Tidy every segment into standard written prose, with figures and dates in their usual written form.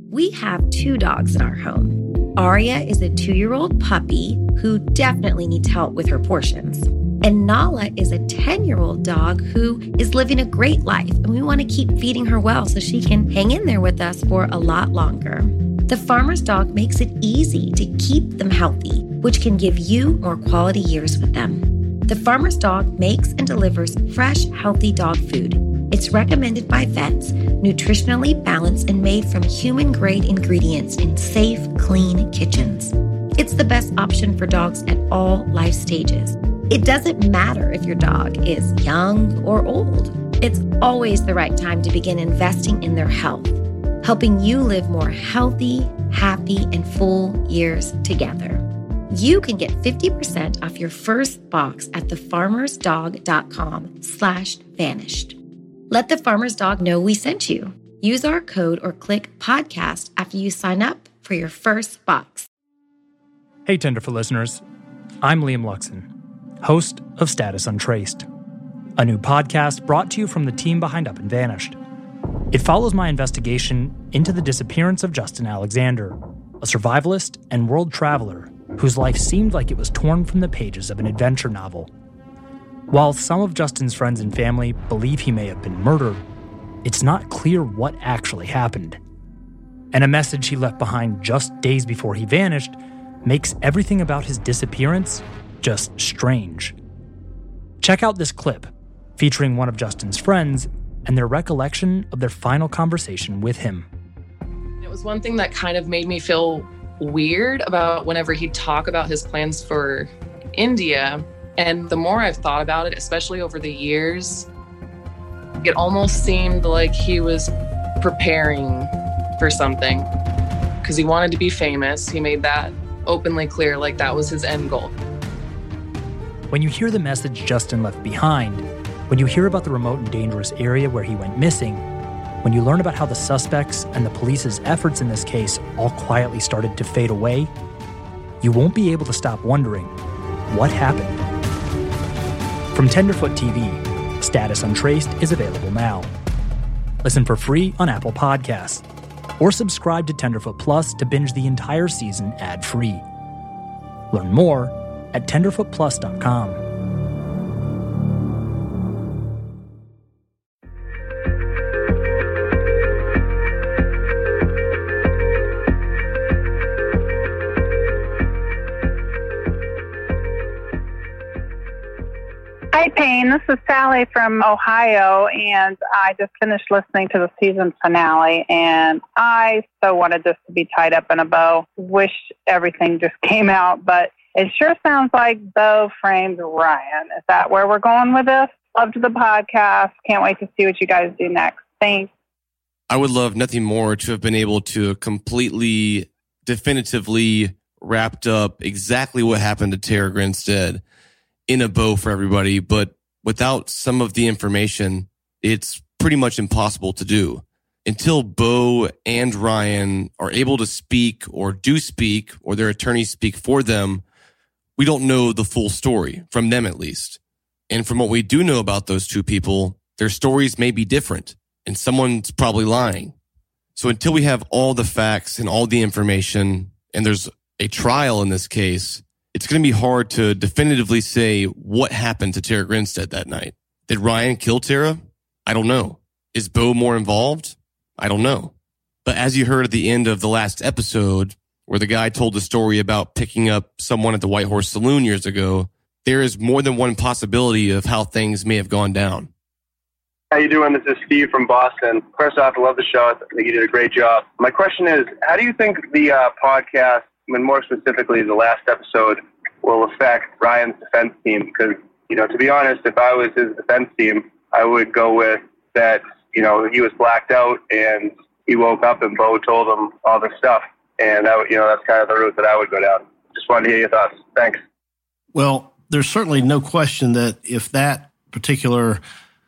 We have 2 dogs in our home. Aria is a 2-year-old puppy who definitely needs help with her portions. And Nala is a 10-year-old dog who is living a great life, and we want to keep feeding her well so she can hang in there with us for a lot longer. The Farmer's Dog makes it easy to keep them healthy, which can give you more quality years with them. The Farmer's Dog makes and delivers fresh, healthy dog food. It's recommended by vets, nutritionally balanced and made from human-grade ingredients in safe, clean kitchens. It's the best option for dogs at all life stages. It doesn't matter if your dog is young or old. It's always the right time to begin investing in their health, helping you live more healthy, happy, and full years together. You can get 50% off your first box at thefarmersdog.com/vanished. Let the Farmer's Dog know we sent you. Use our code or click podcast after you sign up for your first box. Hey, Tenderfoot listeners. I'm Liam Luxon, host of Status Untraced, a new podcast brought to you from the team behind Up and Vanished. It follows my investigation into the disappearance of Justin Alexander, a survivalist and world traveler whose life seemed like it was torn from the pages of an adventure novel. While some of Justin's friends and family believe he may have been murdered, it's not clear what actually happened. And a message he left behind just days before he vanished makes everything about his disappearance just strange. Check out this clip featuring one of Justin's friends and their recollection of their final conversation with him. It was one thing that kind of made me feel weird about whenever he'd talk about his plans for India. And the more I've thought about it, especially over the years, it almost seemed like he was preparing for something because he wanted to be famous. He made that openly clear, like that was his end goal. When you hear the message Justin left behind, when you hear about the remote and dangerous area where he went missing, when you learn about how the suspects and the police's efforts in this case all quietly started to fade away, you won't be able to stop wondering, what happened? From Tenderfoot TV, Status Untraced is available now. Listen for free on Apple Podcasts, or subscribe to Tenderfoot Plus to binge the entire season ad-free. Learn more at tenderfootplus.com. Hi, Payne. This is Sally from Ohio, and I just finished listening to the season finale, and I so wanted this to be tied up in a bow. Wish everything just came out, but it sure sounds like Bo framed Ryan. Is that where we're going with this? Loved the podcast. Can't wait to see what you guys do next. Thanks. I would love nothing more to have been able to completely, definitively wrapped up exactly what happened to Tara Grinstead in a bow for everybody, but without some of the information, it's pretty much impossible to do. Until Bo and Ryan are able to speak or do speak, or their attorneys speak for them, we don't know the full story, from them at least. And from what we do know about those two people, their stories may be different, and someone's probably lying. So until we have all the facts and all the information, and there's a trial in this case, it's going to be hard to definitively say what happened to Tara Grinstead that night. Did Ryan kill Tara? I don't know. Is Bo more involved? I don't know. But as you heard at the end of the last episode, where the guy told the story about picking up someone at the White Horse Saloon years ago, there is more than one possibility of how things may have gone down. How you doing? This is Steve from Boston. First off, I love the show. I think you did a great job. My question is, how do you think the podcast, and more specifically the last episode, will affect Ryan's defense team? Because, to be honest, if I was his defense team, I would go with that, he was blacked out and he woke up and Bo told him all this stuff. And, that's kind of the route that I would go down. Just wanted to hear your thoughts. Thanks. Well, there's certainly no question that if that particular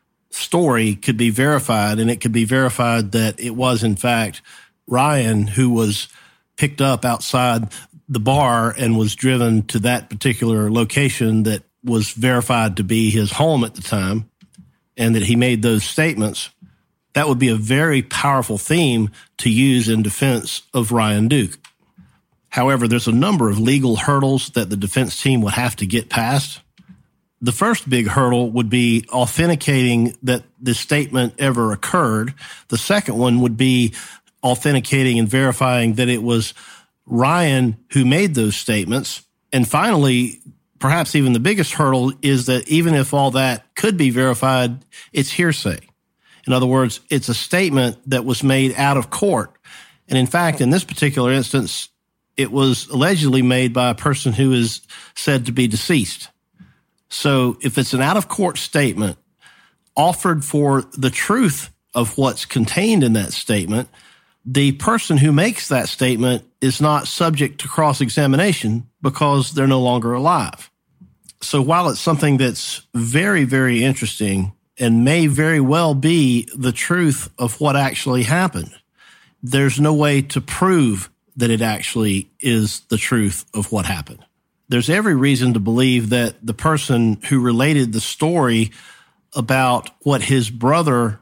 story could be verified, and it could be verified that it was, in fact, Ryan who was picked up outside the bar and was driven to that particular location that was verified to be his home at the time, and that he made those statements, That would be a very powerful theme to use in defense of Ryan Duke. However, there's a number of legal hurdles that the defense team would have to get past. The first big hurdle would be authenticating that this statement ever occurred. The second one would be authenticating and verifying that it was Ryan who made those statements. And finally, perhaps even the biggest hurdle is that even if all that could be verified, it's hearsay. In other words, it's a statement that was made out of court. And in fact, in this particular instance, it was allegedly made by a person who is said to be deceased. So if it's an out-of-court statement offered for the truth of what's contained in that statement, the person who makes that statement is not subject to cross-examination because they're no longer alive. So while it's something that's very, very interesting and may very well be the truth of what actually happened, there's no way to prove that it actually is the truth of what happened. There's every reason to believe that the person who related the story about what his brother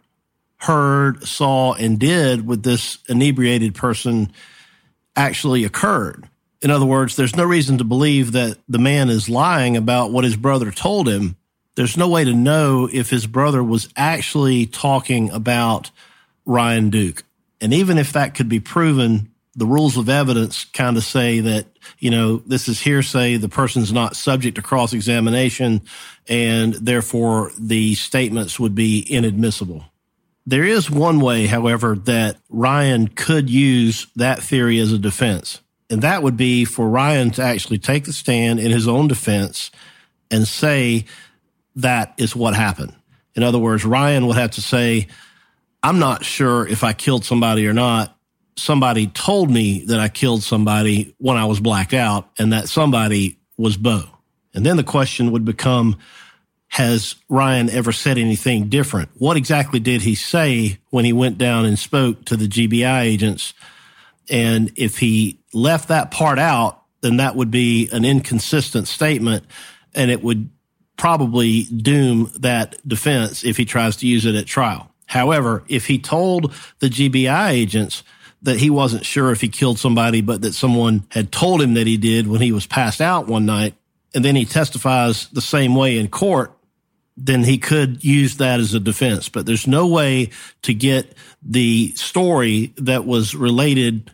heard, saw, and did with this inebriated person actually occurred. In other words, there's no reason to believe that the man is lying about what his brother told him. There's no way to know if his brother was actually talking about Ryan Duke. And even if that could be proven, the rules of evidence kind of say that, this is hearsay, the person's not subject to cross-examination, and therefore the statements would be inadmissible. There is one way, however, that Ryan could use that theory as a defense, and that would be for Ryan to actually take the stand in his own defense and say that is what happened. In other words, Ryan would have to say, I'm not sure if I killed somebody or not. Somebody told me that I killed somebody when I was blacked out, and that somebody was Bo. And then the question would become, has Ryan ever said anything different? What exactly did he say when he went down and spoke to the GBI agents? And if he left that part out, then that would be an inconsistent statement, and it would probably doom that defense if he tries to use it at trial. However, if he told the GBI agents that he wasn't sure if he killed somebody, but that someone had told him that he did when he was passed out one night, and then he testifies the same way in court, then he could use that as a defense. But there's no way to get the story that was related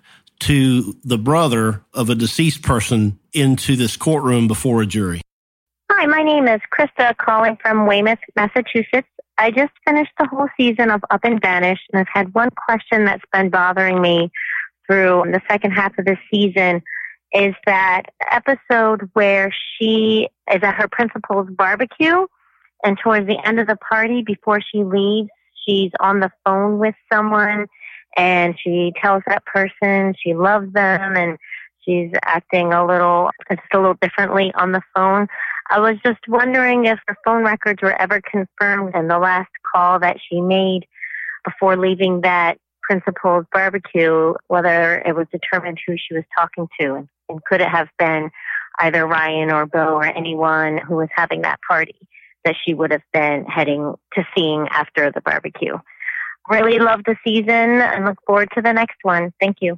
to the brother of a deceased person into this courtroom before a jury. Hi, my name is Krista, calling from Weymouth, Massachusetts. I just finished the whole season of Up and Vanished, and I've had one question that's been bothering me through the second half of the season, is that episode where she is at her principal's barbecue, and towards the end of the party, before she leaves, she's on the phone with someone, and she tells that person she loves them, and she's acting a little differently on the phone. I was just wondering if the phone records were ever confirmed in the last call that she made before leaving that principal's barbecue, whether it was determined who she was talking to, and could it have been either Ryan or Bo or anyone who was having that party that she would have been heading to seeing after the barbecue. Really love the season and look forward to the next one. Thank you.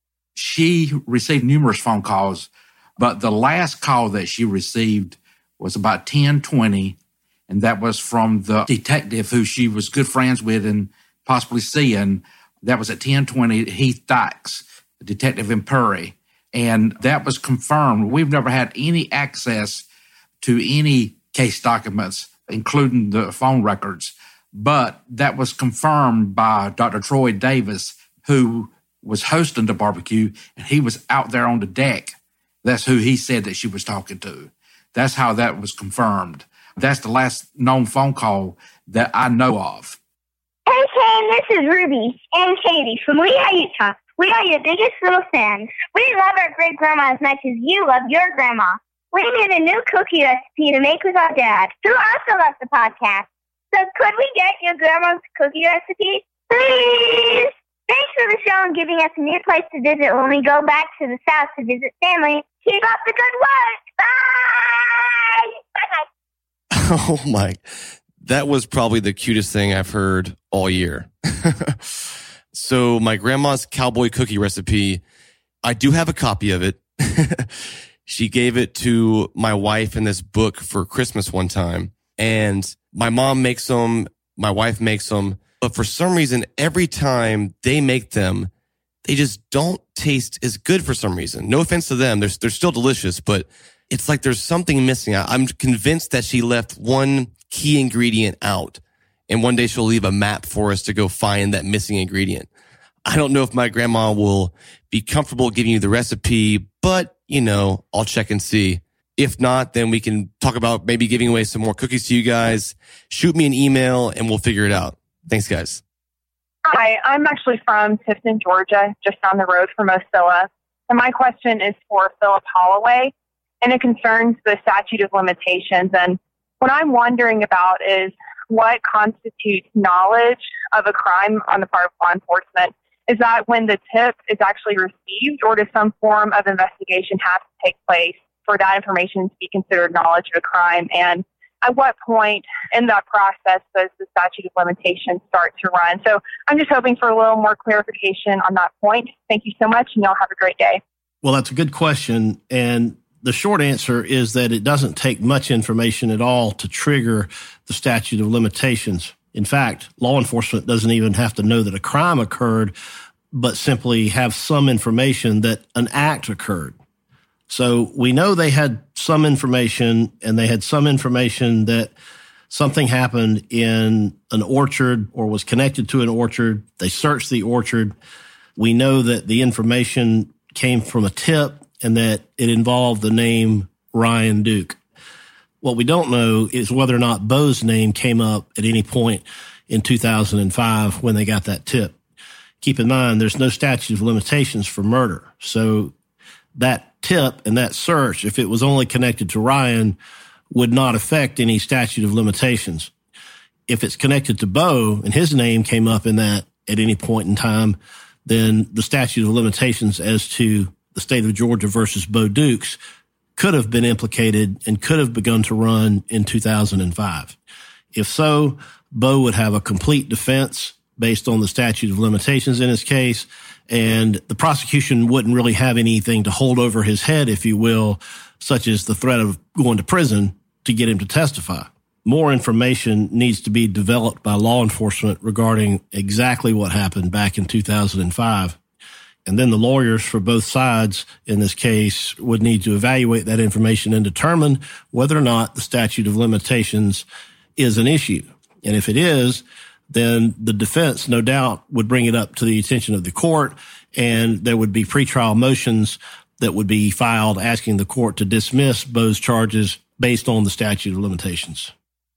She received numerous phone calls, but the last call that she received was about 10:20, and that was from the detective who she was good friends with and possibly seeing. That was at 10:20, Heath Dykes, the detective in Perry, and that was confirmed. We've never had any access to any case documents, including the phone records, but that was confirmed by Dr. Troy Davis, who was hosting the barbecue, and he was out there on the deck. That's who he said that she was talking to. That's how that was confirmed. That's the last known phone call that I know of. Hey, Ken, this is Ruby and Katie from Lehi, Utah. We are your biggest little fans. We love our great-grandma as much as you love your grandma. We made a new cookie recipe to make with our dad, who also loves the podcast. So could we get your grandma's cookie recipe? Please! Thanks for the show and giving us a new place to visit when we go back to the South to visit family. Keep up the good work. Bye! Bye-bye. Oh, my. That was probably the cutest thing I've heard all year. So my grandma's cowboy cookie recipe, I do have a copy of it. She gave it to my wife in this book for Christmas one time. And my mom makes them, my wife makes them. But for some reason, every time they make them, they just don't taste as good for some reason. No offense to them. They're still delicious, but it's like there's something missing. I'm convinced that she left one key ingredient out. And one day she'll leave a map for us to go find that missing ingredient. I don't know if my grandma will be comfortable giving you the recipe, but, I'll check and see. If not, then we can talk about maybe giving away some more cookies to you guys. Shoot me an email and we'll figure it out. Thanks, guys. Hi, I'm actually from Tifton, Georgia, just down the road from Ocilla. And my question is for Philip Holloway, and it concerns the statute of limitations. And what I'm wondering about is what constitutes knowledge of a crime on the part of law enforcement. Is that when the tip is actually received, or does some form of investigation have to take place for that information to be considered knowledge of a crime? And at what point in that process does the statute of limitations start to run? So I'm just hoping for a little more clarification on that point. Thank you so much, and y'all have a great day. Well, that's a good question. And the short answer is that it doesn't take much information at all to trigger the statute of limitations. In fact, law enforcement doesn't even have to know that a crime occurred, but simply have some information that an act occurred. So we know they had some information, and they had some information that something happened in an orchard or was connected to an orchard. They searched the orchard. We know that the information came from a tip and that it involved the name Ryan Duke. What we don't know is whether or not Bo's name came up at any point in 2005 when they got that tip. Keep in mind, there's no statute of limitations for murder. So that tip and that search, if it was only connected to Ryan, would not affect any statute of limitations. If it's connected to Bo and his name came up in that at any point in time, then the statute of limitations as to the state of Georgia versus Bo Dukes could have been implicated and could have begun to run in 2005. If so, Bo would have a complete defense based on the statute of limitations in his case, and the prosecution wouldn't really have anything to hold over his head, if you will, such as the threat of going to prison to get him to testify. More information needs to be developed by law enforcement regarding exactly what happened back in 2005. And then the lawyers for both sides in this case would need to evaluate that information and determine whether or not the statute of limitations is an issue. And if it is, then the defense, no doubt, would bring it up to the attention of the court, and there would be pretrial motions that would be filed asking the court to dismiss Bo's charges based on the statute of limitations.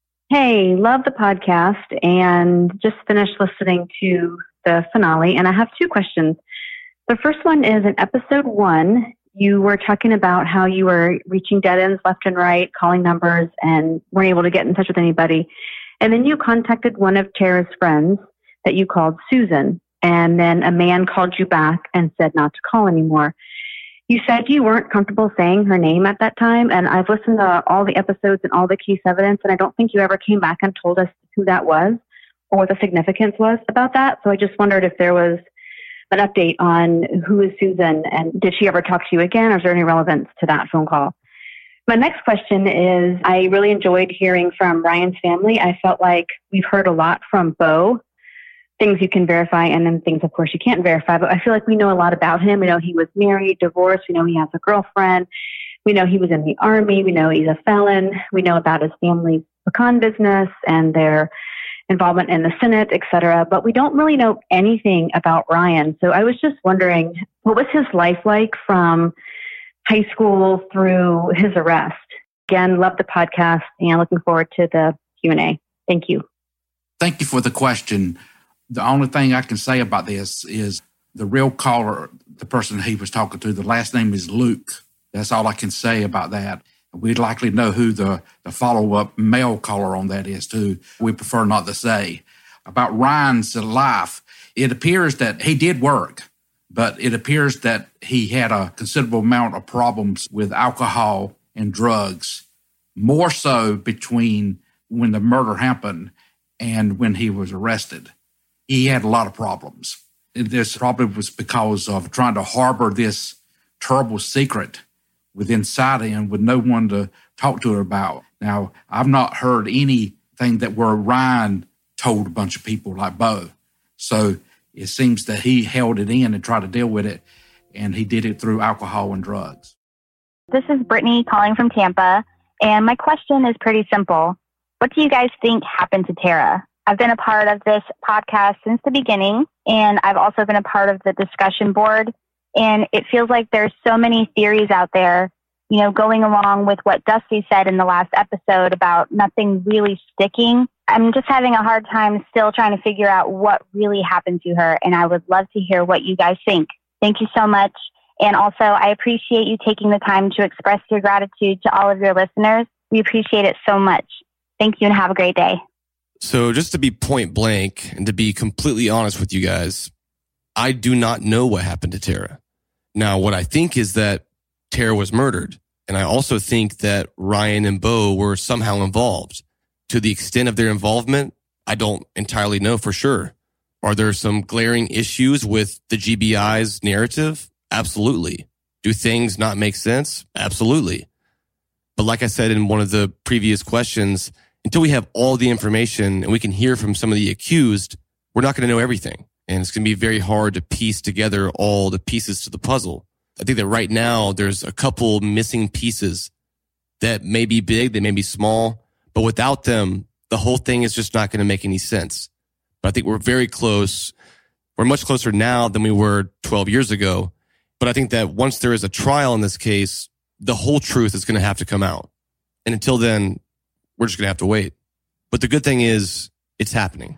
Hey, love the podcast and just finished listening to the finale, and I have two questions. The first one is in episode 1, you were talking about how you were reaching dead ends left and right, calling numbers, and weren't able to get in touch with anybody. And then you contacted one of Tara's friends that you called Susan, and then a man called you back and said not to call anymore. You said you weren't comfortable saying her name at that time, and I've listened to all the episodes and all the case evidence, and I don't think you ever came back and told us who that was or what the significance was about that. So I just wondered if there was an update on who is Susan, and did she ever talk to you again, or is there any relevance to that phone call? My next question is, I really enjoyed hearing from Ryan's family. I felt like we've heard a lot from Bo, things you can verify and then things, of course, you can't verify. But I feel like we know a lot about him. We know he was married, divorced. We know he has a girlfriend. We know he was in the Army. We know he's a felon. We know about his family's pecan business and their involvement in the Senate, et cetera. But we don't really know anything about Ryan. So I was just wondering, what was his life like from high school through his arrest? Again, love the podcast and looking forward to the Q&A. Thank you. Thank you for the question. The only thing I can say about this is the real caller, the person he was talking to, the last name is Luke. That's all I can say about that. We'd likely know who the follow-up male caller on that is, too. We prefer not to say. About Ryan's life, it appears that he did work, but it appears that he had a considerable amount of problems with alcohol and drugs, more so between when the murder happened and when he was arrested. He had a lot of problems. This probably was because of trying to harbor this terrible secret within inside him with no one to talk to her about. Now, I've not heard anything that where Ryan told a bunch of people like Bo. So it seems that he held it in and tried to deal with it, and he did it through alcohol and drugs. This is Brittany calling from Tampa, and my question is pretty simple. What do you guys think happened to Tara? I've been a part of this podcast since the beginning, and I've also been a part of the discussion board, and it feels like there's so many theories out there, you know, going along with what Dusty said in the last episode about nothing really sticking. I'm just having a hard time still trying to figure out what really happened to her, and I would love to hear what you guys think. Thank you so much. And also, I appreciate you taking the time to express your gratitude to all of your listeners. We appreciate it so much. Thank you and have a great day. So just to be point blank and to be completely honest with you guys, I do not know what happened to Tara. Now, what I think is that Tara was murdered. And I also think that Ryan and Bo were somehow involved. To the extent of their involvement, I don't entirely know for sure. Are there some glaring issues with the GBI's narrative? Absolutely. Do things not make sense? Absolutely. But like I said in one of the previous questions, until we have all the information and we can hear from some of the accused, we're not going to know everything. And it's going to be very hard to piece together all the pieces to the puzzle. I think that right now there's a couple missing pieces that may be big, they may be small, but without them, the whole thing is just not going to make any sense. But I think we're very close. We're much closer now than we were 12 years ago. But I think that once there is a trial in this case, the whole truth is going to have to come out. And until then, we're just going to have to wait. But the good thing is it's happening.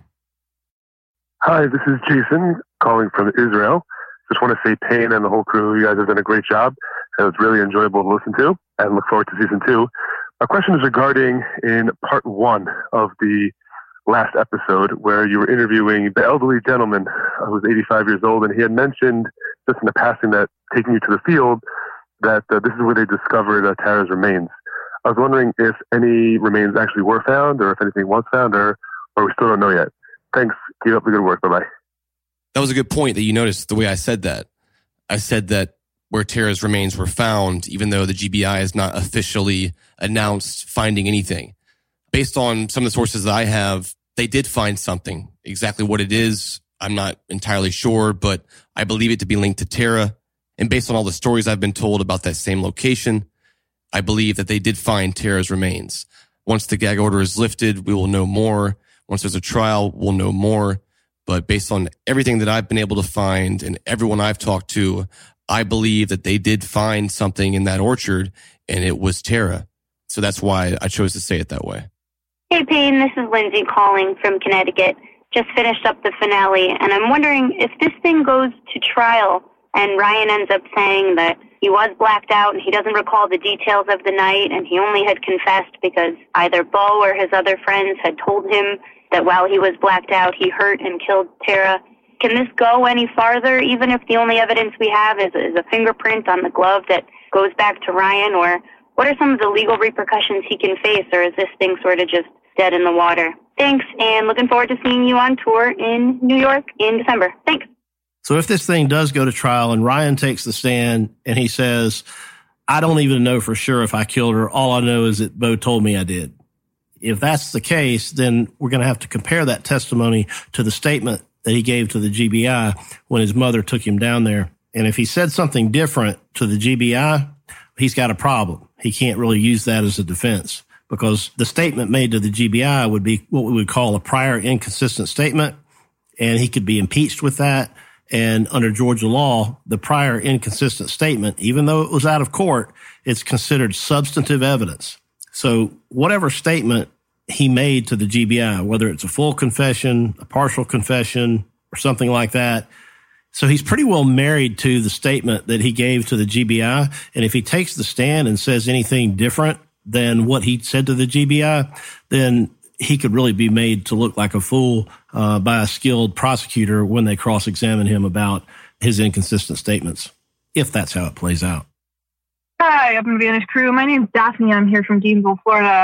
Hi, this is Jason calling from Israel. Just want to say Payne and the whole crew, you guys have done a great job. It was really enjoyable to listen to and look forward to season 2. My question is regarding in part 1 of the last episode where you were interviewing the elderly gentleman who was 85 years old, and he had mentioned just in the passing that taking you to the field that this is where they discovered Tara's remains. I was wondering if any remains actually were found or if anything was found or we still don't know yet. Thanks. Keep up the good work. Bye-bye. That was a good point that you noticed the way I said that. I said that where Tara's remains were found, even though the GBI has not officially announced finding anything. Based on some of the sources that I have, they did find something. Exactly what it is, I'm not entirely sure, but I believe it to be linked to Tara. And based on all the stories I've been told about that same location, I believe that they did find Tara's remains. Once the gag order is lifted, we will know more. Once there's a trial, we'll know more. But based on everything that I've been able to find and everyone I've talked to, I believe that they did find something in that orchard, and it was Tara. So that's why I chose to say it that way. Hey, Payne, this is Lindsay calling from Connecticut. Just finished up the finale, and I'm wondering if this thing goes to trial and Ryan ends up saying that he was blacked out and he doesn't recall the details of the night and he only had confessed because either Bo or his other friends had told him that while he was blacked out, he hurt and killed Tara. Can this go any farther, even if the only evidence we have is a fingerprint on the glove that goes back to Ryan? Or what are some of the legal repercussions he can face, or is this thing sort of just dead in the water? Thanks, and looking forward to seeing you on tour in New York in December. Thanks. So if this thing does go to trial and Ryan takes the stand and he says, I don't even know for sure if I killed her, all I know is that Bo told me I did. If that's the case, then we're going to have to compare that testimony to the statement that he gave to the GBI when his mother took him down there. And if he said something different to the GBI, he's got a problem. He can't really use that as a defense because the statement made to the GBI would be what we would call a prior inconsistent statement, and he could be impeached with that. And under Georgia law, the prior inconsistent statement, even though it was out of court, it's considered substantive evidence. So whatever statement he made to the GBI, whether it's a full confession, a partial confession, or something like that, so he's pretty well married to the statement that he gave to the GBI. And if he takes the stand and says anything different than what he said to the GBI, then he could really be made to look like a fool by a skilled prosecutor when they cross-examine him about his inconsistent statements, if that's how it plays out. Hi, Up in Vanish crew. My name's Daphne. I'm here from Gainesville, Florida.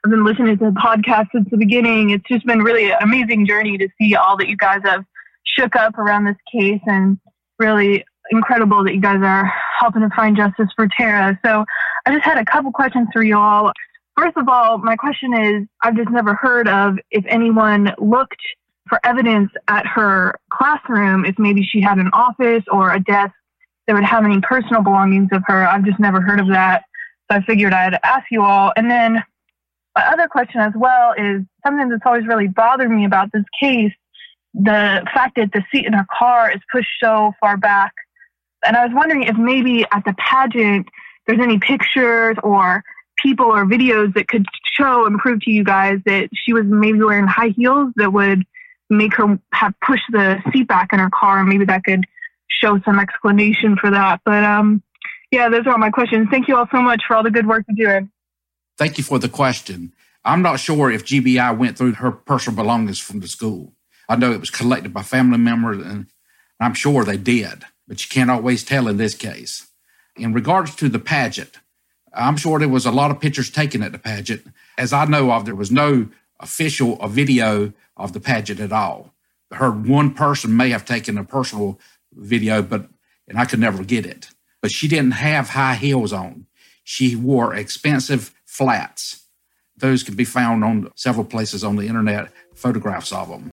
I've been listening to the podcast since the beginning. It's just been really an amazing journey to see all that you guys have shook up around this case, and really incredible that you guys are helping to find justice for Tara. So I just had a couple questions for you all. First of all, my question is, I've just never heard of if anyone looked for evidence at her classroom, if maybe she had an office or a desk that would have any personal belongings of her. I've just never heard of that. So I figured I'd ask you all. And then my other question as well is something that's always really bothered me about this case, the fact that the seat in her car is pushed so far back. And I was wondering if maybe at the pageant, there's any pictures or people or videos that could show and prove to you guys that she was maybe wearing high heels that would make her have pushed the seat back in her car, and maybe that could show some explanation for that. But yeah, those are all my questions. Thank you all so much for all the good work you're doing. Thank you for the question. I'm not sure if GBI went through her personal belongings from the school. I know it was collected by family members, and I'm sure they did, but you can't always tell in this case. In regards to the pageant, I'm sure there was a lot of pictures taken at the pageant. As I know of, there was no official video of the pageant at all. I heard one person may have taken a personal video, and I could never get it. But she didn't have high heels on. She wore expensive flats. Those can be found on several places on the internet, photographs of them.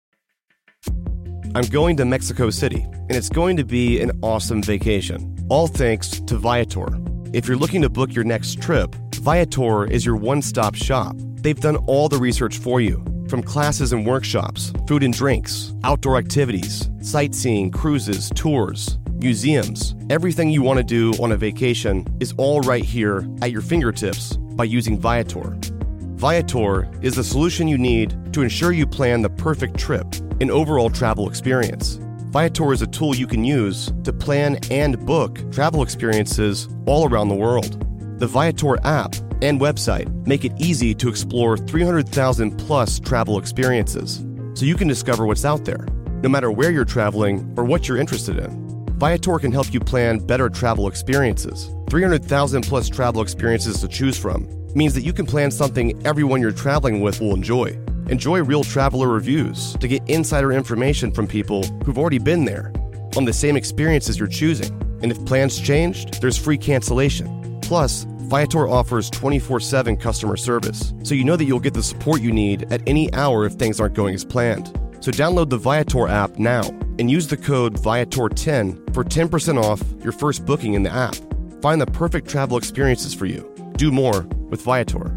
I'm going to Mexico City, and it's going to be an awesome vacation. All thanks to Viator. If you're looking to book your next trip, Viator is your one-stop shop. They've done all the research for you, from classes and workshops, food and drinks, outdoor activities, sightseeing, cruises, tours, museums. Everything you want to do on a vacation is all right here at your fingertips by using Viator. Viator is the solution you need to ensure you plan the perfect trip and overall travel experience. Viator is a tool you can use to plan and book travel experiences all around the world. The Viator app and website make it easy to explore 300,000 plus travel experiences, so you can discover what's out there, no matter where you're traveling or what you're interested in. Viator can help you plan better travel experiences. 300,000 plus travel experiences to choose from means that you can plan something everyone you're traveling with will enjoy. Enjoy real traveler reviews to get insider information from people who've already been there on the same experiences you're choosing. And if plans changed, there's free cancellation. Plus, Viator offers 24/7 customer service, so you know that you'll get the support you need at any hour if things aren't going as planned. So download the Viator app now and use the code Viator10 for 10% off your first booking in the app. Find the perfect travel experiences for you. Do more with Viator.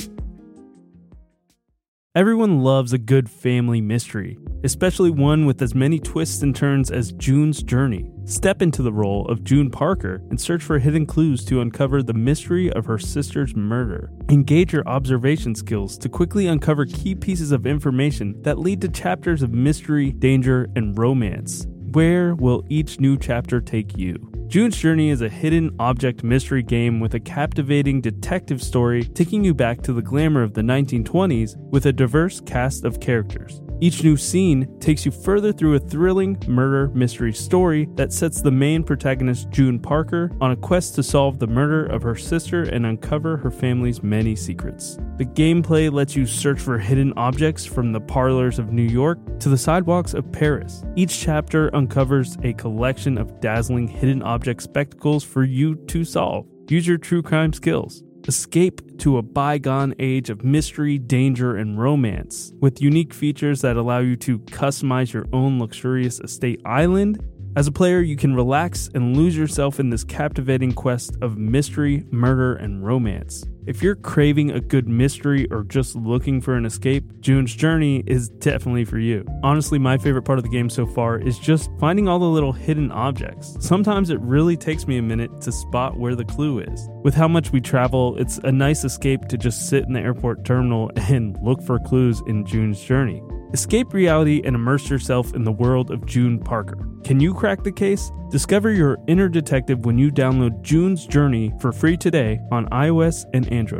Everyone loves a good family mystery, especially one with as many twists and turns as June's Journey. Step into the role of June Parker and search for hidden clues to uncover the mystery of her sister's murder. Engage your observation skills to quickly uncover key pieces of information that lead to chapters of mystery, danger, and romance. Where will each new chapter take you? June's Journey is a hidden object mystery game with a captivating detective story taking you back to the glamour of the 1920s with a diverse cast of characters. Each new scene takes you further through a thrilling murder mystery story that sets the main protagonist, June Parker, on a quest to solve the murder of her sister and uncover her family's many secrets. The gameplay lets you search for hidden objects from the parlors of New York to the sidewalks of Paris. Each chapter uncovers a collection of dazzling hidden object spectacles for you to solve. Use your true crime skills. Escape to a bygone age of mystery, danger, and romance, with unique features that allow you to customize your own luxurious estate island. As a player, you can relax and lose yourself in this captivating quest of mystery, murder, and romance. If you're craving a good mystery or just looking for an escape, June's Journey is definitely for you. Honestly, my favorite part of the game so far is just finding all the little hidden objects. Sometimes it really takes me a minute to spot where the clue is. With how much we travel, it's a nice escape to just sit in the airport terminal and look for clues in June's Journey. Escape reality and immerse yourself in the world of June Parker. Can you crack the case? Discover your inner detective when you download June's Journey for free today on iOS and Android.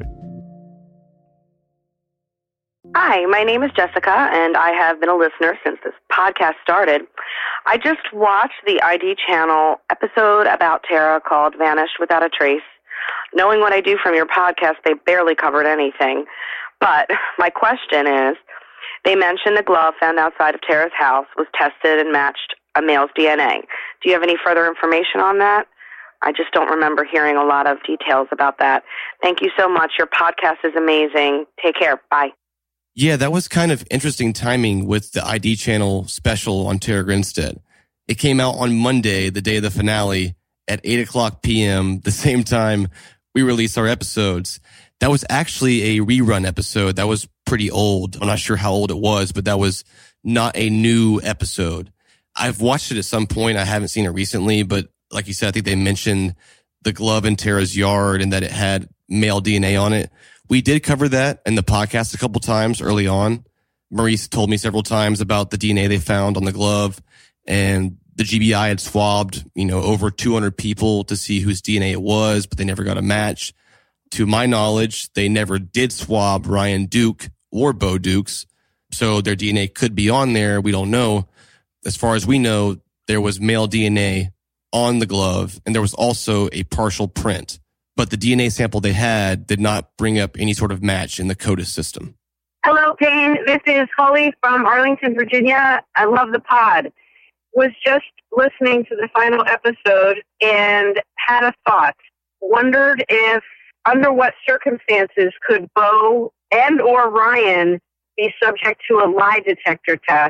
Hi, my name is Jessica, and I have been a listener since this podcast started. I just watched the ID channel episode about Tara called Vanished Without a Trace. Knowing what I do from your podcast, they barely covered anything. But my question is, they mentioned the glove found outside of Tara's house was tested and matched a male's DNA. Do you have any further information on that? I just don't remember hearing a lot of details about that. Thank you so much. Your podcast is amazing. Take care. Bye. Yeah, that was kind of interesting timing with the ID channel special on Tara Grinstead. It came out on Monday, the day of the finale, at 8:00 p.m., the same time we released our episodes. That was actually a rerun episode. That was pretty old. I'm not sure how old it was, but that was not a new episode. I've watched it at some point. I haven't seen it recently, but like you said, I think they mentioned the glove in Tara's yard and that it had male DNA on it. We did cover that in the podcast a couple times early on. Maurice told me several times about the DNA they found on the glove, and the GBI had swabbed, over 200 people to see whose DNA it was, but they never got a match. To my knowledge, they never did swab Ryan Duke or Bo Dukes, so their DNA could be on there. We don't know. As far as we know, there was male DNA on the glove, and there was also a partial print. But the DNA sample they had did not bring up any sort of match in the CODIS system. Hello, Payne. This is Holly from Arlington, Virginia. I love the pod. Was just listening to the final episode and had a thought. Wondered if, under what circumstances could Bo and or Ryan be subject to a lie detector test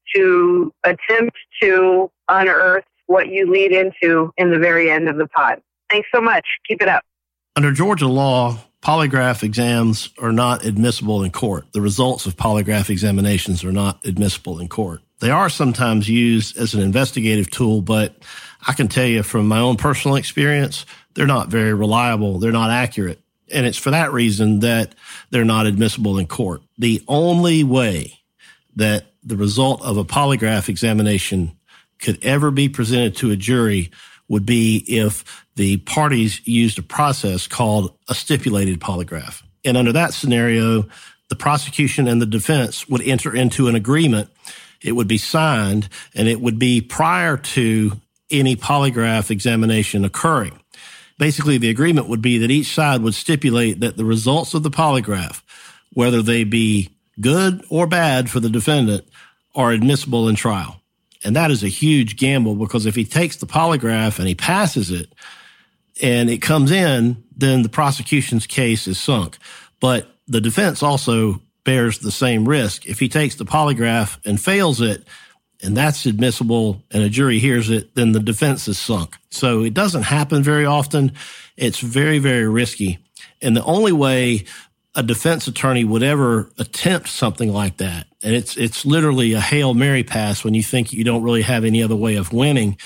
to attempt to unearth what you lead into in the very end of the pod. Thanks so much. Keep it up. Under Georgia law, polygraph exams are not admissible in court. The results of polygraph examinations are not admissible in court. They are sometimes used as an investigative tool, but I can tell you from my own personal experience, they're not very reliable. They're not accurate. And it's for that reason that they're not admissible in court. The only way that the result of a polygraph examination could ever be presented to a jury would be if the parties used a process called a stipulated polygraph. And under that scenario, the prosecution and the defense would enter into an agreement. It would be signed, and it would be prior to any polygraph examination occurring. Basically, the agreement would be that each side would stipulate that the results of the polygraph, whether they be good or bad for the defendant, are admissible in trial. And that is a huge gamble, because if he takes the polygraph and he passes it and it comes in, then the prosecution's case is sunk. But the defense also bears the same risk. If he takes the polygraph and fails it, and that's admissible, and a jury hears it, then the defense is sunk. So it doesn't happen very often. It's very, very risky. And the only way a defense attorney would ever attempt something like that, and it's literally a Hail Mary pass when you think you don't really have any other way of winning,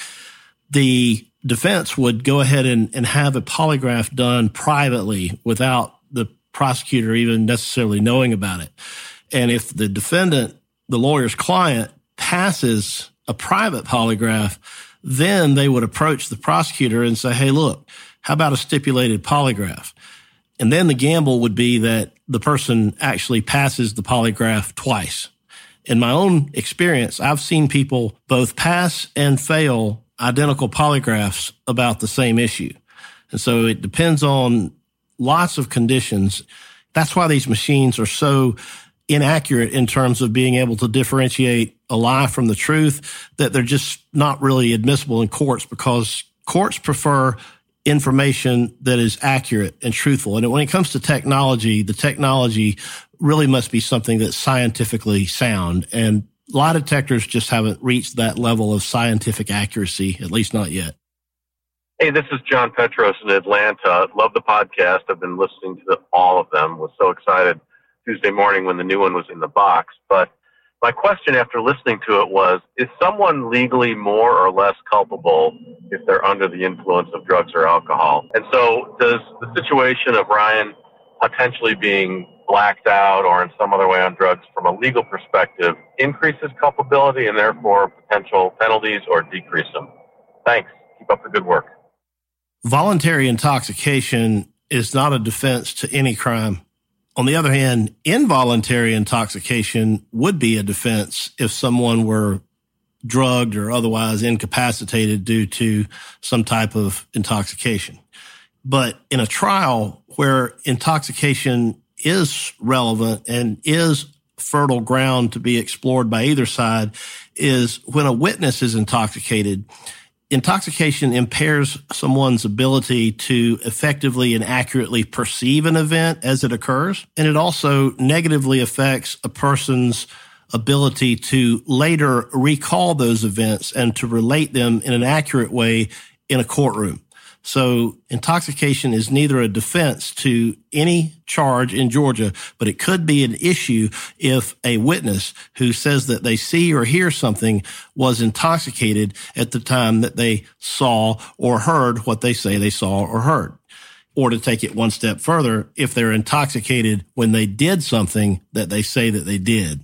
the defense would go ahead and have a polygraph done privately without the prosecutor even necessarily knowing about it. And if the defendant, the lawyer's client, passes a private polygraph, then they would approach the prosecutor and say, hey, look, how about a stipulated polygraph? And then the gamble would be that the person actually passes the polygraph twice. In my own experience, I've seen people both pass and fail identical polygraphs about the same issue. And so it depends on lots of conditions. That's why these machines are so inaccurate in terms of being able to differentiate a lie from the truth, that they're just not really admissible in courts, because courts prefer information that is accurate and truthful. And when it comes to technology, the technology really must be something that's scientifically sound. And lie detectors just haven't reached that level of scientific accuracy, at least not yet. Hey, this is John Petros in Atlanta. Love the podcast. I've been listening to all of them. Was so excited Tuesday morning when the new one was in the box. But my question after listening to it was, is someone legally more or less culpable if they're under the influence of drugs or alcohol? And so does the situation of Ryan potentially being blacked out or in some other way on drugs from a legal perspective increase his culpability and therefore potential penalties, or decrease them? Thanks. Keep up the good work. Voluntary intoxication is not a defense to any crime. On the other hand, involuntary intoxication would be a defense if someone were drugged or otherwise incapacitated due to some type of intoxication. But in a trial where intoxication is relevant and is fertile ground to be explored by either side is when a witness is intoxicated. Intoxication impairs someone's ability to effectively and accurately perceive an event as it occurs. And it also negatively affects a person's ability to later recall those events and to relate them in an accurate way in a courtroom. So intoxication is neither a defense to any charge in Georgia, but it could be an issue if a witness who says that they see or hear something was intoxicated at the time that they saw or heard what they say they saw or heard. Or to take it one step further, if they're intoxicated when they did something that they say that they did.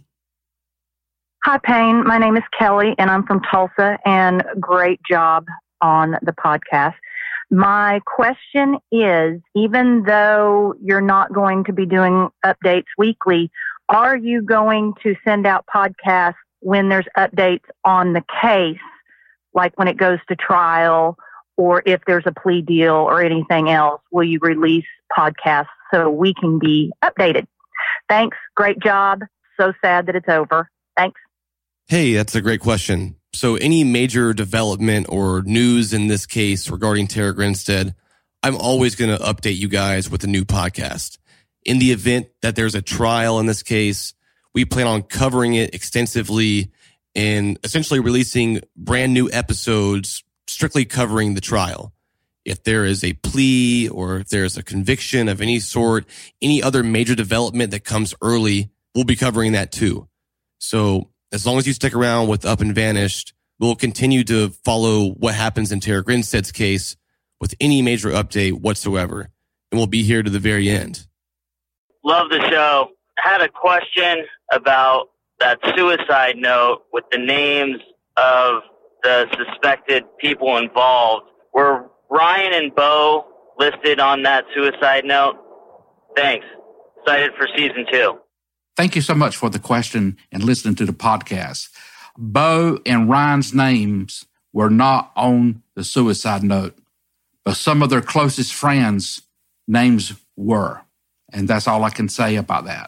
Hi, Payne. My name is Kelly, and I'm from Tulsa, and great job on the podcast. My question is, even though you're not going to be doing updates weekly, are you going to send out podcasts when there's updates on the case, like when it goes to trial, or if there's a plea deal or anything else? Will you release podcasts so we can be updated? Thanks. Great job. So sad that it's over. Thanks. Hey, that's a great question. So any major development or news in this case regarding Tara Grinstead, I'm always going to update you guys with a new podcast. In the event that there's a trial in this case, we plan on covering it extensively and essentially releasing brand new episodes strictly covering the trial. If there is a plea or if there's a conviction of any sort, any other major development that comes early, we'll be covering that too. So as long as you stick around with Up and Vanished, we'll continue to follow what happens in Tara Grinstead's case with any major update whatsoever. And we'll be here to the very end. Love the show. I had a question about that suicide note with the names of the suspected people involved. Were Ryan and Bo listed on that suicide note? Thanks. Excited for season 2. Thank you so much for the question and listening to the podcast. Bo and Ryan's names were not on the suicide note, but some of their closest friends' names were. And that's all I can say about that.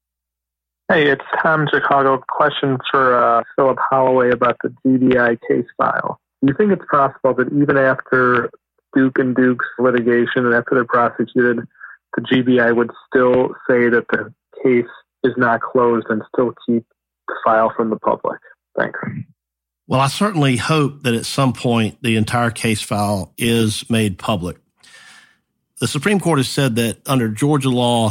Hey, it's Tom Chicago. Question for Philip Holloway about the GBI case file. Do you think it's possible that even after Duke and Duke's litigation and after they're prosecuted, the GBI would still say that the case is not closed and still keep the file from the public? Thanks. Well, I certainly hope that at some point the entire case file is made public. The Supreme Court has said that under Georgia law,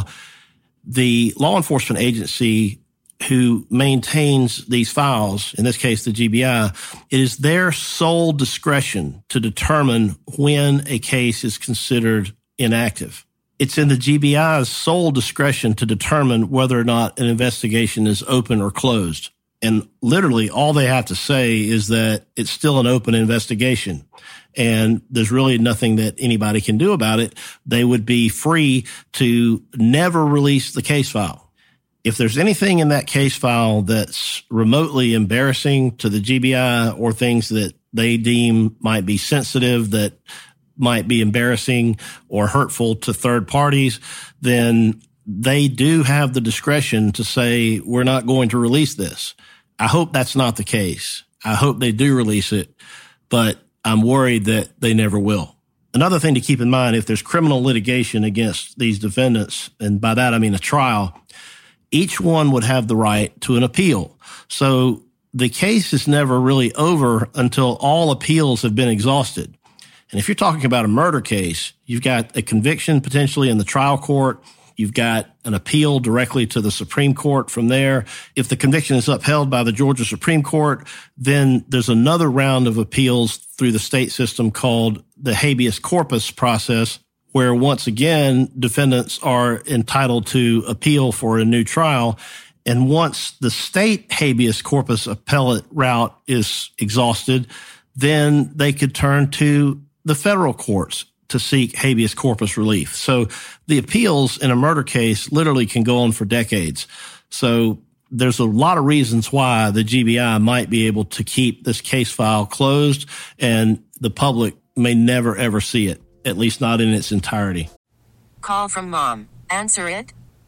the law enforcement agency who maintains these files, in this case the GBI, it is their sole discretion to determine when a case is considered inactive. It's in the GBI's sole discretion to determine whether or not an investigation is open or closed. And literally all they have to say is that it's still an open investigation and there's really nothing that anybody can do about it. They would be free to never release the case file. If there's anything in that case file that's remotely embarrassing to the GBI or things that they deem might be sensitive, that might be embarrassing or hurtful to third parties, then they do have the discretion to say, we're not going to release this. I hope that's not the case. I hope they do release it, but I'm worried that they never will. Another thing to keep in mind, if there's criminal litigation against these defendants, and by that I mean a trial, each one would have the right to an appeal. So the case is never really over until all appeals have been exhausted. And if you're talking about a murder case, you've got a conviction potentially in the trial court. You've got an appeal directly to the Supreme Court from there. If the conviction is upheld by the Georgia Supreme Court, then there's another round of appeals through the state system called the habeas corpus process, where once again, defendants are entitled to appeal for a new trial. And once the state habeas corpus appellate route is exhausted, then they could turn to the federal courts to seek habeas corpus relief. So the appeals in a murder case literally can go on for decades. So there's a lot of reasons why the GBI might be able to keep this case file closed, and the public may never, ever see it, at least not in its entirety. Call from mom. Answer it.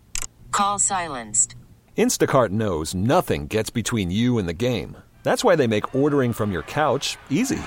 Call silenced. Instacart knows nothing gets between you and the game. That's why they make ordering from your couch easy.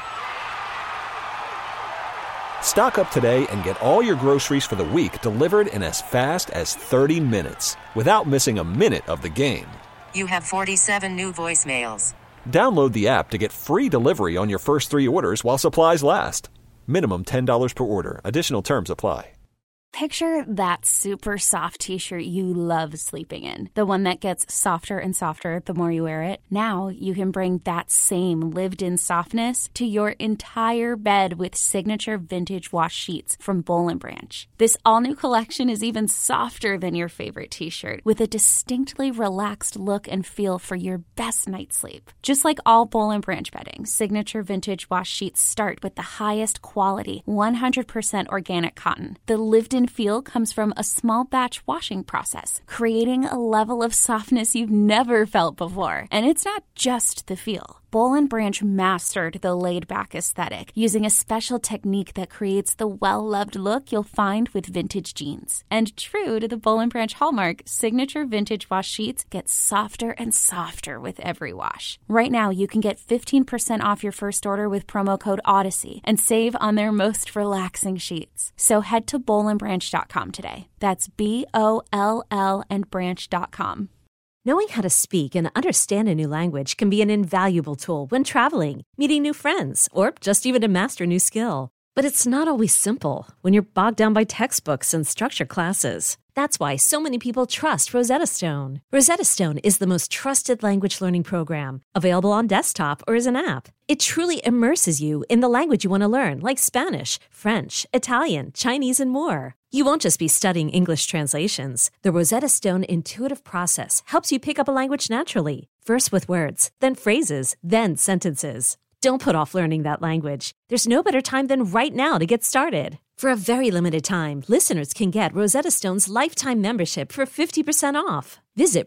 Stock up today and get all your groceries for the week delivered in as fast as 30 minutes without missing a minute of the game. You have 47 new voicemails. Download the app to get free delivery on your first 3 orders while supplies last. Minimum $10 per order. Additional terms apply. Picture that super soft t-shirt you love sleeping in. The one that gets softer and softer the more you wear it. Now you can bring that same lived-in softness to your entire bed with signature vintage wash sheets from Boll & Branch. This all-new collection is even softer than your favorite t-shirt, with a distinctly relaxed look and feel for your best night's sleep. Just like all Boll & Branch bedding, signature vintage wash sheets start with the highest quality, 100% organic cotton. The lived-in feel comes from a small batch washing process, creating a level of softness you've never felt before. And it's not just the feel. Boll & Branch mastered the laid-back aesthetic using a special technique that creates the well-loved look you'll find with vintage jeans. And true to the Boll & Branch hallmark, signature vintage wash sheets get softer and softer with every wash. Right now, you can get 15% off your first order with promo code Odyssey and save on their most relaxing sheets. So head to bollandbranch.com today. That's BOLL and branch.com. Knowing how to speak and understand a new language can be an invaluable tool when traveling, meeting new friends, or just even to master a new skill. But it's not always simple when you're bogged down by textbooks and structured classes. That's why so many people trust Rosetta Stone. Rosetta Stone is the most trusted language learning program, available on desktop or as an app. It truly immerses you in the language you want to learn, like Spanish, French, Italian, Chinese, and more. You won't just be studying English translations. The Rosetta Stone intuitive process helps you pick up a language naturally, first with words, then phrases, then sentences. Don't put off learning that language. There's no better time than right now to get started. For a very limited time, listeners can get Rosetta Stone's lifetime membership for 50% off. Visit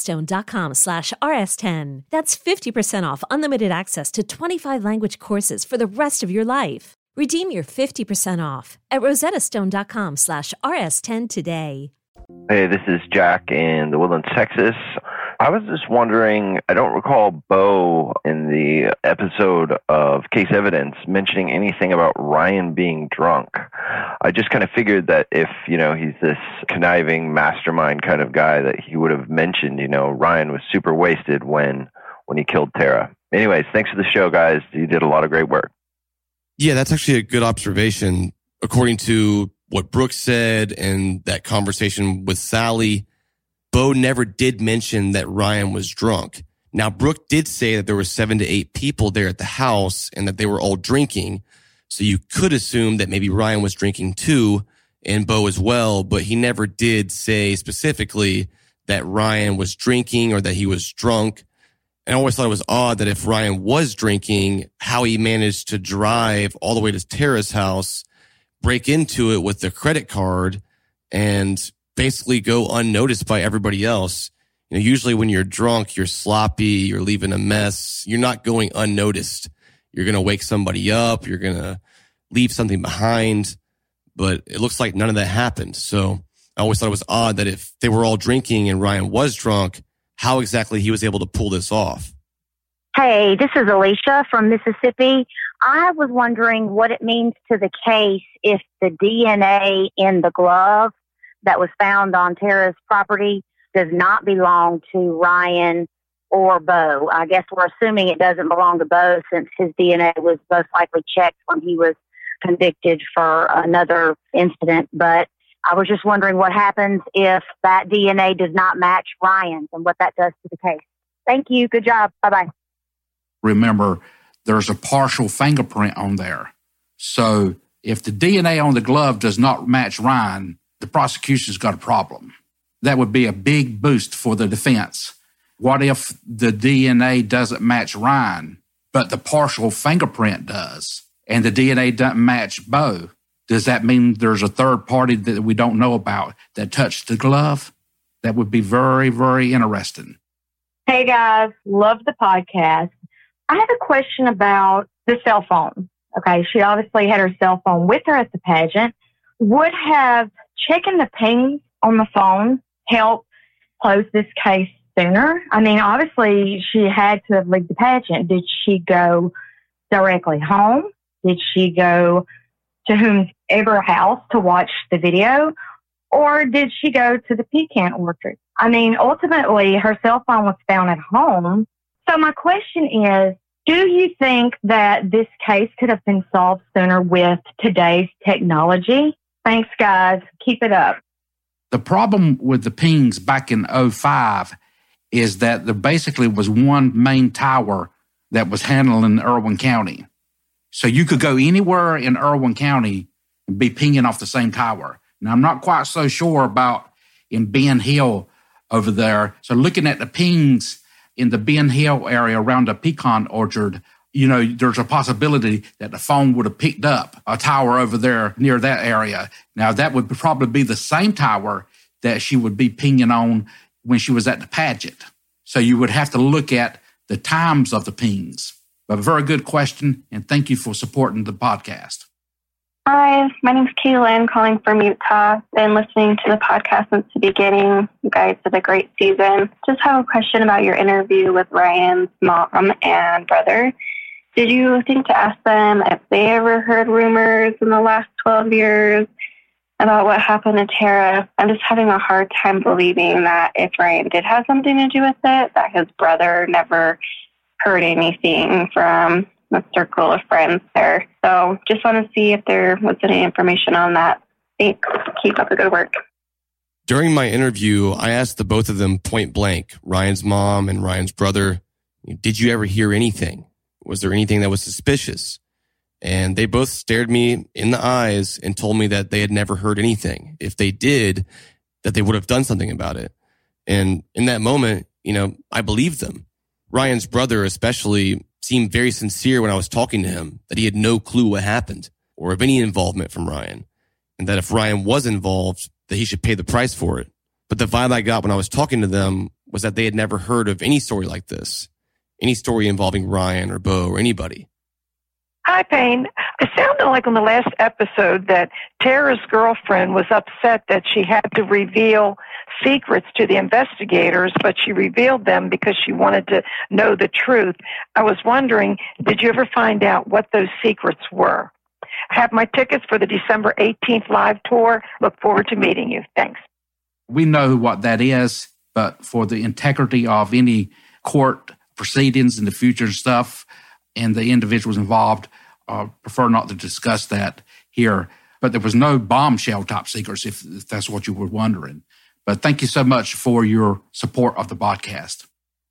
rosettastone.com/rs10. That's 50% off unlimited access to 25 language courses for the rest of your life. Redeem your 50% off at rosettastone.com/rs10 today. Hey, this is Jack in the Woodlands, Texas. I was just wondering, I don't recall Bo in the episode of Case Evidence mentioning anything about Ryan being drunk. I just kind of figured that if, he's this conniving mastermind kind of guy, that he would have mentioned, Ryan was super wasted when he killed Tara. Anyways, thanks for the show, guys. You did a lot of great work. Yeah, that's actually a good observation. According to what Brooke said and that conversation with Sally, Bo never did mention that Ryan was drunk. Now, Brooke did say that there were 7 to 8 people there at the house and that they were all drinking. So you could assume that maybe Ryan was drinking too, and Bo as well, but he never did say specifically that Ryan was drinking or that he was drunk. And I always thought it was odd that if Ryan was drinking, how he managed to drive all the way to Tara's house, break into it with the credit card, and basically go unnoticed by everybody else. Usually when you're drunk, you're sloppy, you're leaving a mess. You're not going unnoticed. You're going to wake somebody up. You're going to leave something behind. But it looks like none of that happened. So I always thought it was odd that if they were all drinking and Ryan was drunk, how exactly he was able to pull this off. Hey, this is Alicia from Mississippi. I was wondering what it means to the case if the DNA in the glove that was found on Tara's property does not belong to Ryan or Bo. I guess we're assuming it doesn't belong to Bo since his DNA was most likely checked when he was convicted for another incident. But I was just wondering what happens if that DNA does not match Ryan's and what that does to the case. Thank you. Good job. Bye-bye. Remember, there's a partial fingerprint on there. So if the DNA on the glove does not match Ryan, the prosecution's got a problem. That would be a big boost for the defense. What if the DNA doesn't match Ryan, but the partial fingerprint does, and the DNA doesn't match Bo? Does that mean there's a third party that we don't know about that touched the glove? That would be very, very interesting. Hey guys, love the podcast. I have a question about the cell phone. Okay, she obviously had her cell phone with her at the pageant. Would have checking the pings on the phone help close this case sooner? I mean, obviously she had to have leaked the pageant. Did she go directly home? Did she go to whomever house to watch the video? Or did she go to the pecan orchard? I mean, ultimately, her cell phone was found at home. So my question is, do you think that this case could have been solved sooner with today's technology? Thanks, guys. Keep it up. The problem with the pings back in 2005 is that there basically was one main tower that was handling Irwin County. So you could go anywhere in Irwin County and be pinging off the same tower. Now, I'm not quite so sure about in Ben Hill over there. So looking at the pings in the Ben Hill area around the pecan orchard, you know, there's a possibility that the phone would have picked up a tower over there near that area. Now, that would probably be the same tower that she would be pinging on when she was at the pageant. So you would have to look at the times of the pings. But a very good question, and thank you for supporting the podcast. Hi, my name's Kaylin, calling from Utah. Been listening to the podcast since the beginning. You guys did a great season. Just have a question about your interview with Ryan's mom and brother. Did you think to ask them if they ever heard rumors in the last 12 years about what happened to Tara? I'm just having a hard time believing that if Ryan did have something to do with it, that his brother never heard anything from the circle of friends there. So just want to see if there was any information on that. Thanks. Keep up the good work. During my interview, I asked the both of them point blank, Ryan's mom and Ryan's brother, did you ever hear anything? Was there anything that was suspicious? And they both stared me in the eyes and told me that they had never heard anything. If they did, that they would have done something about it. And in that moment, you know, I believed them. Ryan's brother especially seemed very sincere when I was talking to him, that he had no clue what happened or of any involvement from Ryan, and that if Ryan was involved, that he should pay the price for it. But the vibe I got when I was talking to them was that they had never heard of any story like this, any story involving Ryan or Bo or anybody. Hi, Payne. It sounded like on the last episode that Tara's girlfriend was upset that she had to reveal secrets to the investigators, but she revealed them because she wanted to know the truth. I was wondering, did you ever find out what those secrets were? I have my tickets for the December 18th live tour. Look forward to meeting you. Thanks. We know what that is, but for the integrity of any court proceedings in the future and stuff, and the individuals involved, prefer not to discuss that here. But there was no bombshell top secrets, if that's what you were wondering. But thank you so much for your support of the podcast.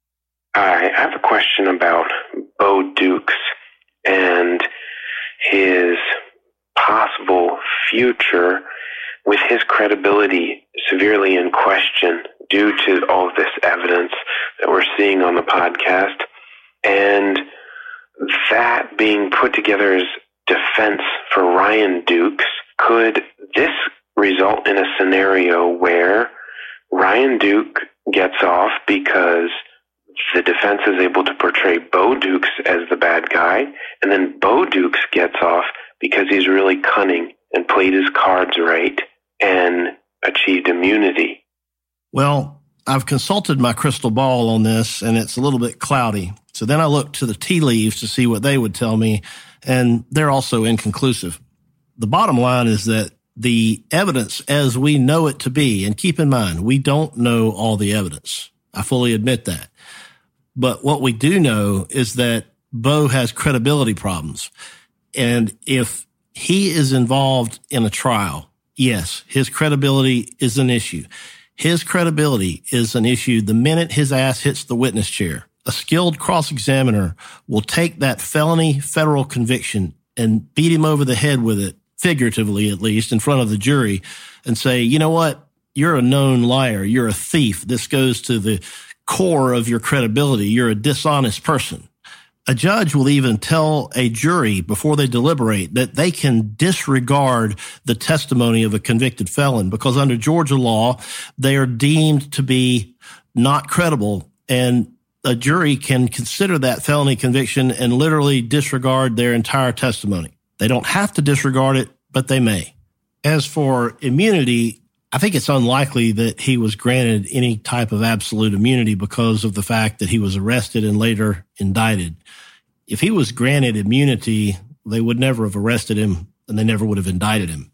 I have a question about Bo Dukes and his possible future with his credibility severely in question due to all of this evidence that we're seeing on the podcast. And that being put together as defense for Ryan Dukes, could this result in a scenario where Ryan Duke gets off because the defense is able to portray Bo Dukes as the bad guy, and then Bo Dukes gets off because he's really cunning and played his cards right and achieved immunity? Well, I've consulted my crystal ball on this, and it's a little bit cloudy. So then I looked to the tea leaves to see what they would tell me, and they're also inconclusive. The bottom line is that the evidence as we know it to be, and keep in mind, we don't know all the evidence. I fully admit that. But what we do know is that Bo has credibility problems. And if he is involved in a trial, yes, his credibility is an issue. His credibility is an issue the minute his ass hits the witness chair. A skilled cross-examiner will take that felony federal conviction and beat him over the head with it, figuratively at least, in front of the jury, and say, you know what? You're a known liar. You're a thief. This goes to the core of your credibility. You're a dishonest person. A judge will even tell a jury before they deliberate that they can disregard the testimony of a convicted felon because under Georgia law, they are deemed to be not credible, and a jury can consider that felony conviction and literally disregard their entire testimony. They don't have to disregard it, but they may. As for immunity, I think it's unlikely that he was granted any type of absolute immunity because of the fact that he was arrested and later indicted. If he was granted immunity, they would never have arrested him and they never would have indicted him.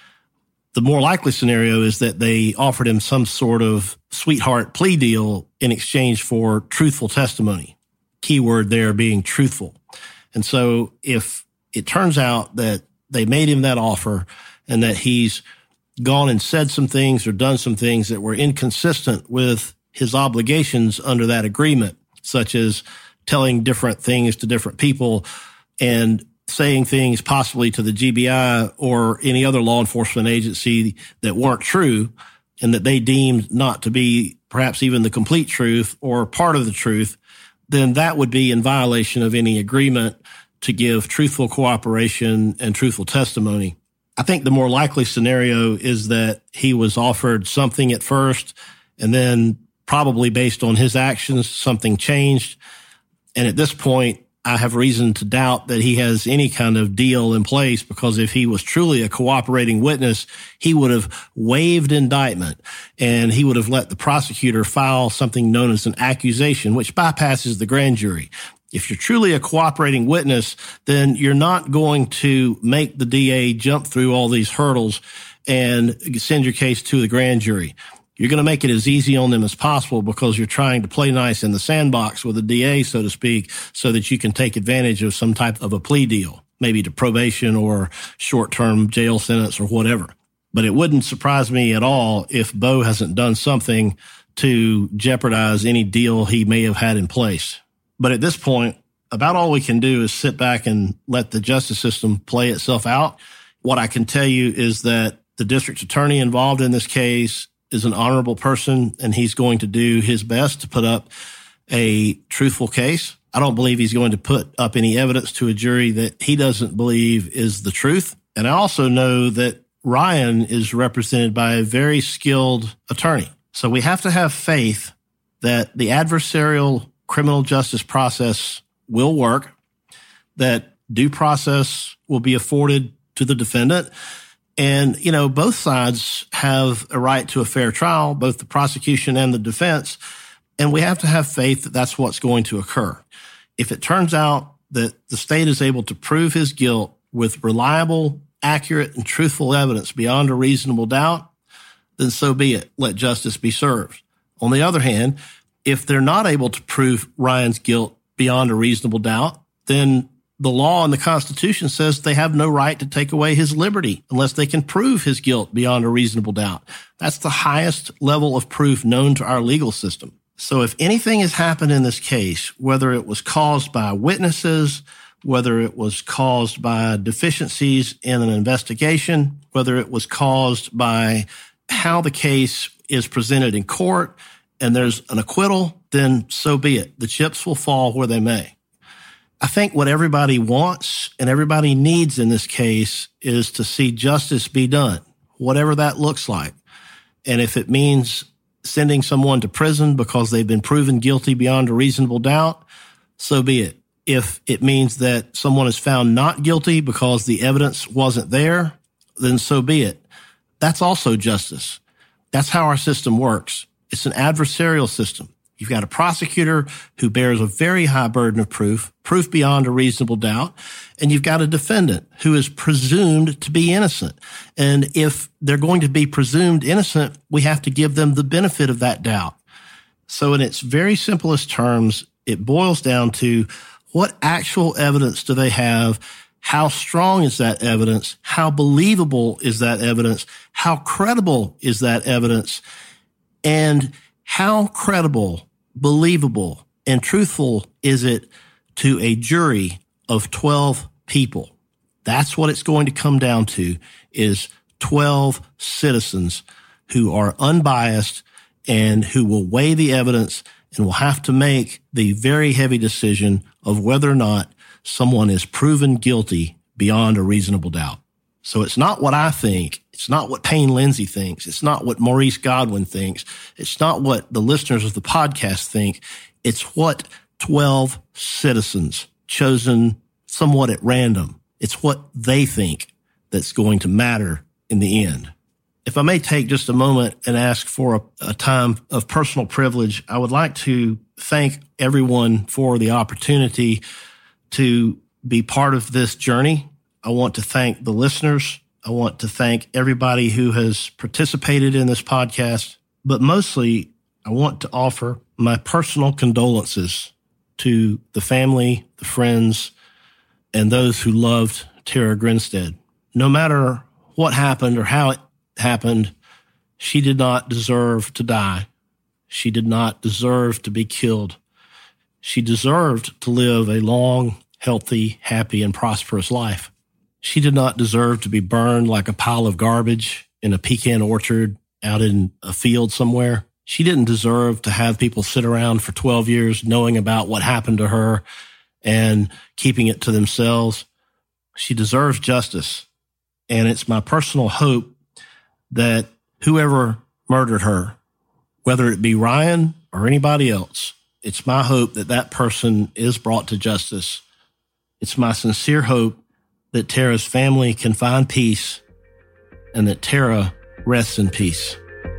The more likely scenario is that they offered him some sort of sweetheart plea deal in exchange for truthful testimony. Keyword there being truthful. And so if it turns out that they made him that offer and that he's gone and said some things or done some things that were inconsistent with his obligations under that agreement, such as telling different things to different people and saying things possibly to the GBI or any other law enforcement agency that weren't true and that they deemed not to be perhaps even the complete truth or part of the truth, then that would be in violation of any agreement to give truthful cooperation and truthful testimony. I think the more likely scenario is that he was offered something at first and then probably based on his actions, something changed. And at this point, I have reason to doubt that he has any kind of deal in place, because if he was truly a cooperating witness, he would have waived indictment and he would have let the prosecutor file something known as an accusation, which bypasses the grand jury. If you're truly a cooperating witness, then you're not going to make the DA jump through all these hurdles and send your case to the grand jury. You're going to make it as easy on them as possible because you're trying to play nice in the sandbox with the DA, so to speak, so that you can take advantage of some type of a plea deal, maybe to probation or short-term jail sentence or whatever. But it wouldn't surprise me at all if Bo hasn't done something to jeopardize any deal he may have had in place. But at this point, about all we can do is sit back and let the justice system play itself out. What I can tell you is that the district attorney involved in this case is an honorable person, and he's going to do his best to put up a truthful case. I don't believe he's going to put up any evidence to a jury that he doesn't believe is the truth. And I also know that Ryan is represented by a very skilled attorney. So we have to have faith that the adversarial criminal justice process will work, that due process will be afforded to the defendant. And, you know, both sides have a right to a fair trial, both the prosecution and the defense. And we have to have faith that that's what's going to occur. If it turns out that the state is able to prove his guilt with reliable, accurate, and truthful evidence beyond a reasonable doubt, then so be it. Let justice be served. On the other hand, if they're not able to prove Ryan's guilt beyond a reasonable doubt, then the law and the Constitution says they have no right to take away his liberty unless they can prove his guilt beyond a reasonable doubt. That's the highest level of proof known to our legal system. So if anything has happened in this case, whether it was caused by witnesses, whether it was caused by deficiencies in an investigation, whether it was caused by how the case is presented in court, and there's an acquittal, then so be it. The chips will fall where they may. I think what everybody wants and everybody needs in this case is to see justice be done, whatever that looks like. And if it means sending someone to prison because they've been proven guilty beyond a reasonable doubt, so be it. If it means that someone is found not guilty because the evidence wasn't there, then so be it. That's also justice. That's how our system works. It's an adversarial system. You've got a prosecutor who bears a very high burden of proof beyond a reasonable doubt, and you've got a defendant who is presumed to be innocent. And if they're going to be presumed innocent, we have to give them the benefit of that doubt. So in its very simplest terms, it boils down to what actual evidence do they have? How strong is that evidence? How believable is that evidence? How credible is that evidence? And how credible, believable, and truthful is it to a jury of 12 people? That's what it's going to come down to, is 12 citizens who are unbiased and who will weigh the evidence and will have to make the very heavy decision of whether or not someone is proven guilty beyond a reasonable doubt. So it's not what I think. It's not what Payne Lindsay thinks. It's not what Maurice Godwin thinks. It's not what the listeners of the podcast think. It's what 12 citizens chosen somewhat at random. It's what they think that's going to matter in the end. If I may take just a moment and ask for a time of personal privilege, I would like to thank everyone for the opportunity to be part of this journey. I want to thank the listeners. I want to thank everybody who has participated in this podcast. But mostly, I want to offer my personal condolences to the family, the friends, and those who loved Tara Grinstead. No matter what happened or how it happened, she did not deserve to die. She did not deserve to be killed. She deserved to live a long, healthy, happy, and prosperous life. She did not deserve to be burned like a pile of garbage in a pecan orchard out in a field somewhere. She didn't deserve to have people sit around for 12 years knowing about what happened to her and keeping it to themselves. She deserves justice. And it's my personal hope that whoever murdered her, whether it be Ryan or anybody else, it's my hope that that person is brought to justice. It's my sincere hope that Tara's family can find peace and that Tara rests in peace.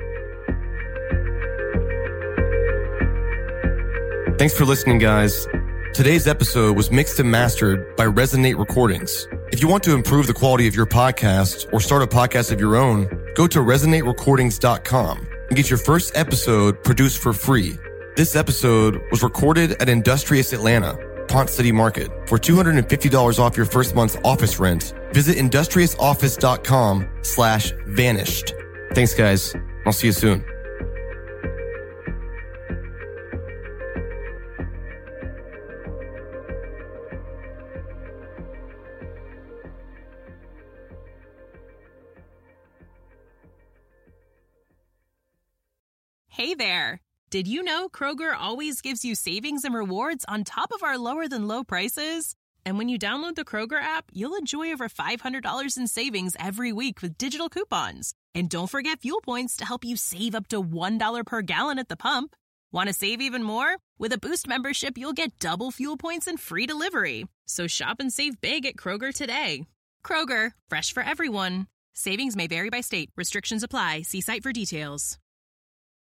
Thanks for listening, guys. Today's episode was mixed and mastered by Resonate Recordings. If you want to improve the quality of your podcast or start a podcast of your own, go to resonaterecordings.com and get your first episode produced for free. This episode was recorded at Industrious Atlanta, Ponce City Market. For $250 off your first month's office rent, visit industriousoffice.com/vanished. Thanks, guys. I'll see you soon. Hey there! Did you know Kroger always gives you savings and rewards on top of our lower-than-low prices? And when you download the Kroger app, you'll enjoy over $500 in savings every week with digital coupons. And don't forget fuel points to help you save up to $1 per gallon at the pump. Want to save even more? With a Boost membership, you'll get double fuel points and free delivery. So shop and save big at Kroger today. Kroger, fresh for everyone. Savings may vary by state. Restrictions apply. See site for details.